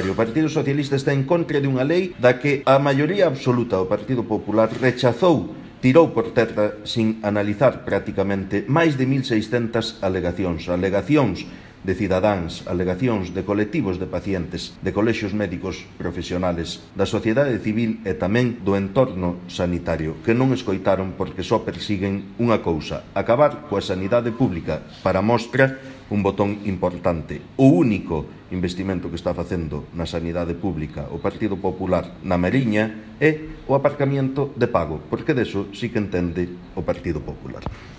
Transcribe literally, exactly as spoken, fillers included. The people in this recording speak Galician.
contrario. O Partido Socialista está en contra de unha lei da que a maioría absoluta do Partido Popular rechazou, tirou por terra sin analizar prácticamente máis de mil seiscentas alegacións, alegacións de cidadáns, alegacións de colectivos de pacientes, de colexios médicos profesionales, da sociedade civil e tamén do entorno sanitario, que non escoitaron porque só persiguen unha cousa: acabar coa sanidade pública. Para mostra, un botón importante: o único investimento que está facendo na sanidade pública o Partido Popular na Mariña é o aparcamiento de pago, porque deso sí que entende o Partido Popular.